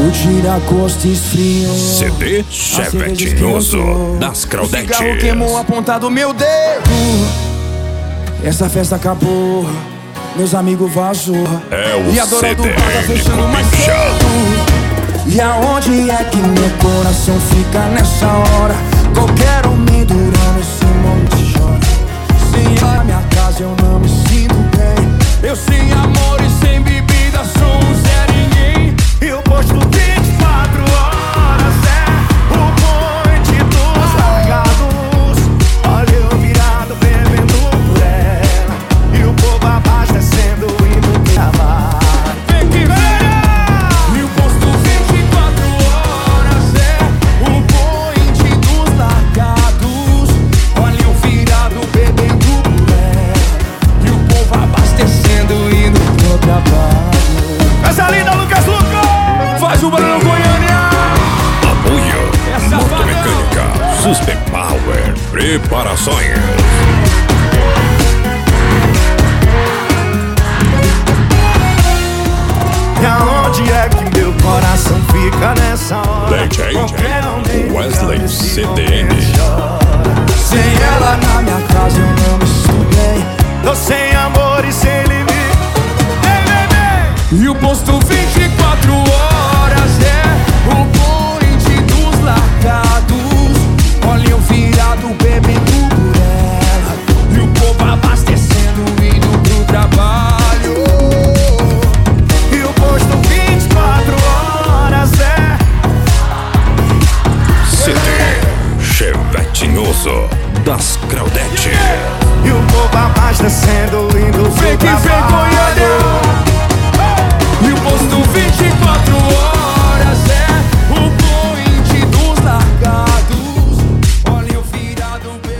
O tira-gosto esfriou. CD Chevetinhoso das Claudettes. O cigarro queimou a ponta do meu dedo. Essa festa acabou, meus amigos vazou. É o e a dona do bar tá CDN fechando mais cedo. E aonde é que meu coração fica nessa hora? Qualquer homem durando esse monte chora. Sem ela minha casa eu não me sinto bem. Eu sem amor e sem bebida sou um Zé Ninguém. E o posto 24 horas é o ponte dos largados. Olha eu virado bebendo por ela. E o povo abastecendo indo gravar. Vem que vem! E o posto 24 horas é o ponte dos largados. Olha eu virado bebendo por ela. E o povo abastecendo indo pro trabalho. Essa linda Lucas Lucas! Faz o barulho Goiânia! Apoio Essa Motomecânica Suspect Power Preparações. E aonde é que meu coração fica nessa hora? DJ Wesley CDN. Sem ela na minha casa eu não me sinto bem. Tô sem amor e sem limite. E o posto 24 horas é o ponte dos largados. Olha eu virado bebendo por ela. E o povo abastecendo indo pro trabalho. E o posto 24 horas é CD Chevetinhoso das Claudettes. E o povo abastecendo indo pro trabalho.